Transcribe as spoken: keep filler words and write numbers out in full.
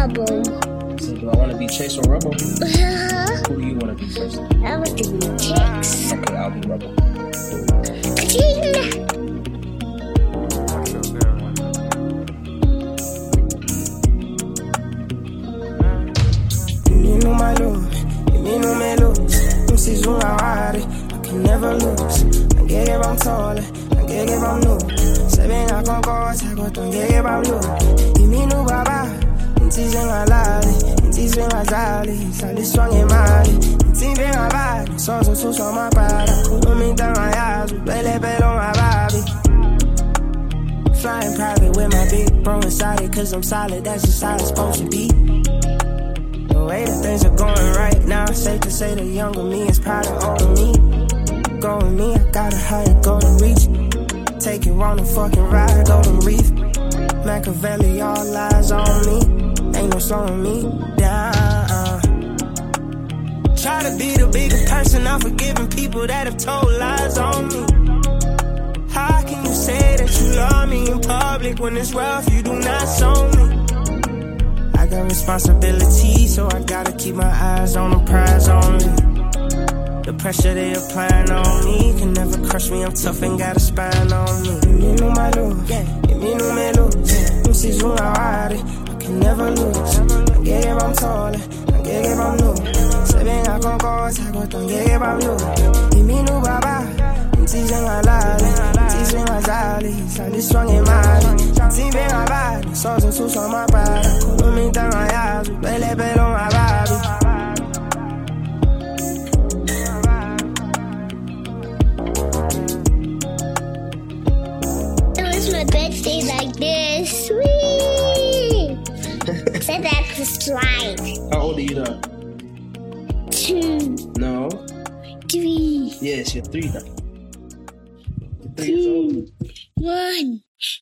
Rubble. So do I want to be Chase or Rubble? Uh-huh. Who do you want to be first? I was thinking Chicks. Okay, I'll be Rubble. Ka-ching! Menino malo, menino melos. Não se zoom a hora, I can never lose. Não quer que vamos sole, não quer que vamos nu. Se vem a concorda, não quer que vamos nu. Menino baba, inti sem a lale, inti sem a zale, sali swang e mali. Inti vem a bari, só só só só ma para. Kuno minta ma yazu, bele pelo ma babi. Flying private with my big bro inside it, cause I'm solid, that's just how it's supposed to be. The way that things are going right now, safe to say the younger me is proud of older me. Go with me, I got a higher golden reach. Take you on a fucking ride, golden reef. Machiavelli, all eyes on me. Ain't no slowing me down. Try to be the bigger person, I'm forgiving people that have told lies on me. How can you say that you love me in public when it's rough, you do not show me? I got responsibility, so I gotta keep my eyes on the prize only. The pressure they applying on me can never crush me, I'm tough and got a spine on me. Menino malo, yeah, menino melo. Não se zoom a hora, I can never lose. Não quer que vamos sole, não quer que vamos nu. Se vem a concorda, não quer que vamos nu. Menino baba, inti sem a lale, inti sem a zale, sali swang e mali. Inti vem a bari, só só só só ma para. Kuno minta ma yazu, bele pelo ma babi. My birthday like this. Sweet. Said that to slide. How old are you now? Two. No. Three. Yes, you're three now. You're three years old. Two. One.